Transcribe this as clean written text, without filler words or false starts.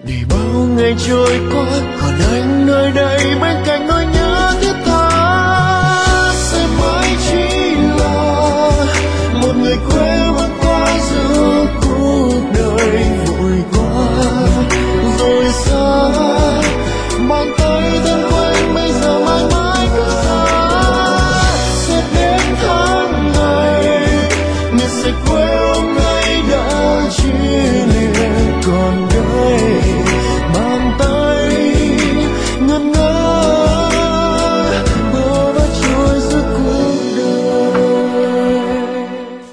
để bao ngày trôi qua còn anh nơi đây bên cạnh nỗi nhớ thiết tha sẽ mãi chỉ là một người quê bước qua giữa cuộc đời vội qua rồi xa. Bàn tay thân quen bây giờ mãi mãi cứ xa, sẽ đến tháng ngày miền sạch quê hôm nay đã chia liền còn đây. Bàn